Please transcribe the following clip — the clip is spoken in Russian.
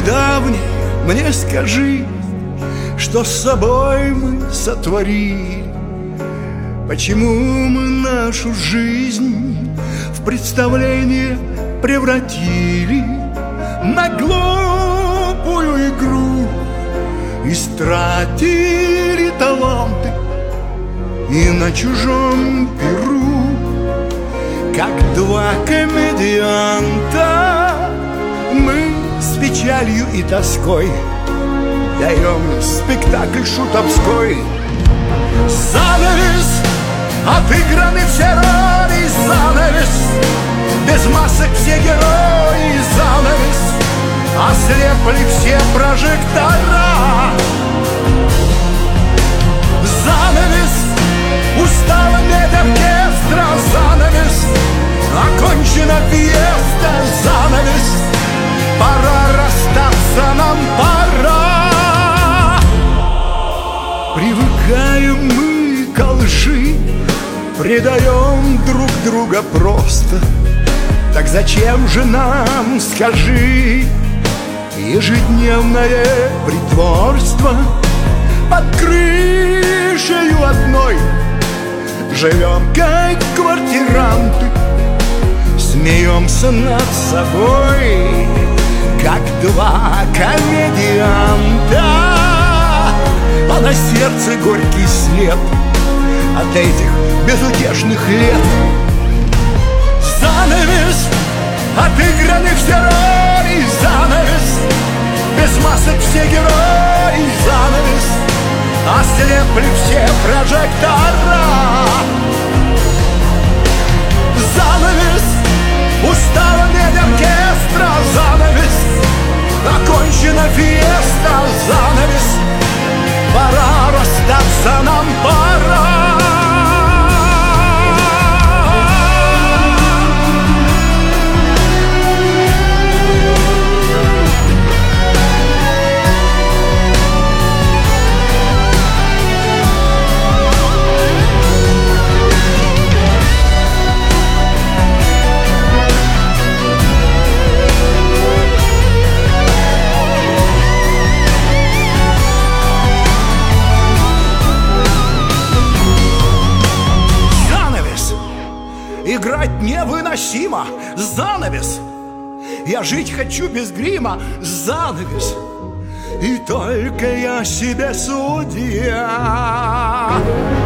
недавней мне скажи, что с собой мы сотворили? Почему мы нашу жизнь в представление превратили? На глупую игру истратили таланты, и на чужом перу, как два комедианта, мы с печалью и тоской даем спектакль шутовской. Занавес, отыграны все роли, занавес, без масок все герои, занавес, ослепли все прожектора. Занавес, устала медоркестра, занавес, окончена фиеста, занавес, пора расстаться, нам пора. Привыкаем мы к лжи, предаем друг друга просто. Так зачем же нам, скажи, ежедневное притворство? Под крышею одной живем как квартиранты, смеемся над собой, как два комедианта. А на сердце горький след от этих безутешных лет. Занавес, отыграны все роли, занавес, без масок все герои, занавес, ослепли все прожектора. Занавес, устала медоркестра, занавес, окончена фиеста, занавес, пора расстаться, нам пора. Играть невыносимо, занавес. Я жить хочу без грима, занавес. И только я себе судья.